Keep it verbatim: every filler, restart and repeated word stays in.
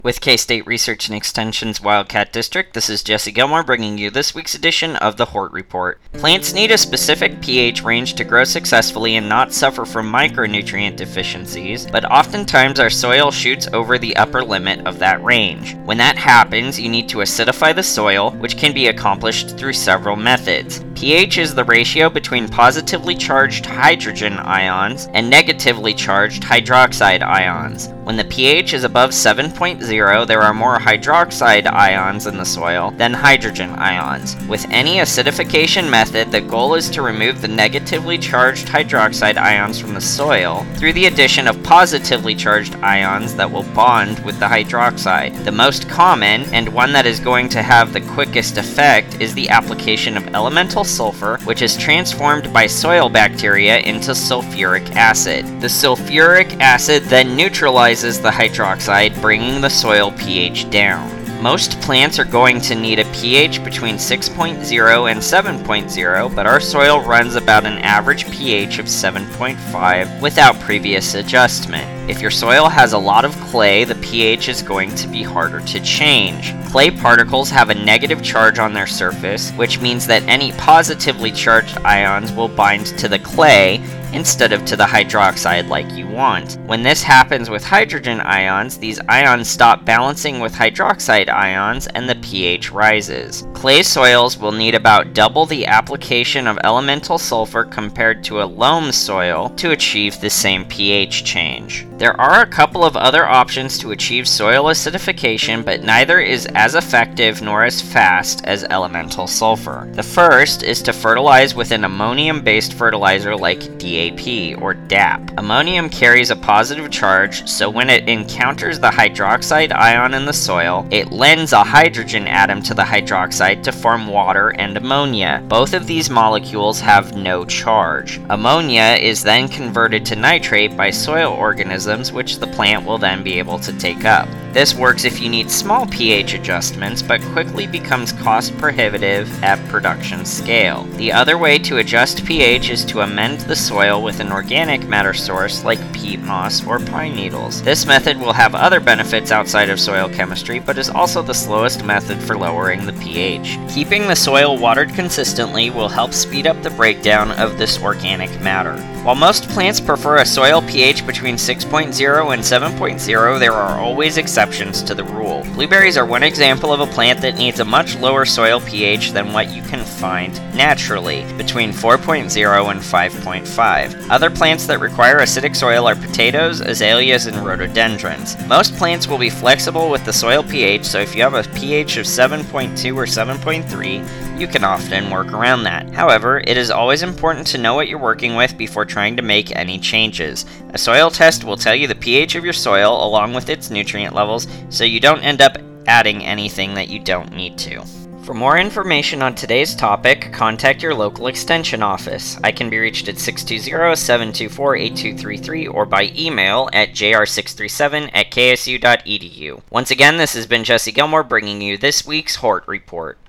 With K-State Research and Extension's Wildcat District, this is Jesse Gilmore bringing you this week's edition of the Hort Report. Plants need a specific pH range to grow successfully and not suffer from micronutrient deficiencies, but oftentimes our soil shoots over the upper limit of that range. When that happens, you need to acidify the soil, which can be accomplished through several methods. pH is the ratio between positively charged hydrogen ions and negatively charged hydroxide ions. When the pH is above seven point zero, there are more hydroxide ions in the soil than hydrogen ions. With any acidification method, the goal is to remove the negatively charged hydroxide ions from the soil through the addition of positively charged ions that will bond with the hydroxide. The most common, and one that is going to have the quickest effect, is the application of elemental sulfur, which is transformed by soil bacteria into sulfuric acid. The sulfuric acid then neutralizes the hydroxide, bringing the soil pH down. Most plants are going to need a pH between six point zero and seven point zero, but our soil runs about an average pH of seven point five without previous adjustment. If your soil has a lot of clay, the pH is going to be harder to change. Clay particles have a negative charge on their surface, which means that any positively charged ions will bind to the clay instead of to the hydroxide like you want. When this happens with hydrogen ions, these ions stop balancing with hydroxide ions and the pH rises. Clay soils will need about double the application of elemental sulfur compared to a loam soil to achieve the same pH change. There are a couple of other options to achieve soil acidification, but neither is as effective nor as fast as elemental sulfur. The first is to fertilize with an ammonium-based fertilizer like D A P or D A P. Ammonium carries a positive charge, so when it encounters the hydroxide ion in the soil, it lends a hydrogen atom to the hydroxide to form water and ammonia. Both of these molecules have no charge. Ammonia is then converted to nitrate by soil organisms, which the plant will then be able to take up. This works if you need small pH adjustments, but quickly becomes cost prohibitive at production scale. The other way to adjust pH is to amend the soil with an organic matter source like peat moss or pine needles. This method will have other benefits outside of soil chemistry, but is also the slowest method for lowering the pH. Keeping the soil watered consistently will help speed up the breakdown of this organic matter. While most plants prefer a soil pH between six point zero and seven point zero, there are always exceptions to the rule. Blueberries are one example of a plant that needs a much lower soil pH than what you can find naturally, between four point zero and five point five. Other plants that require acidic soil are potatoes, azaleas, and rhododendrons. Most plants will be flexible with the soil pH, so if you have a pH of seven point two or seven point three, you can often work around that. However, it is always important to know what you're working with before trying to make any changes. A soil test will tell you the pH of your soil along with its nutrient levels, so you don't end up adding anything that you don't need to. For more information on today's topic, contact your local extension office. I can be reached at six two zero, seven two four, eight two three three or by email at j r six three seven at k s u dot e d u. Once again, this has been Jesse Gilmore bringing you this week's Hort Report.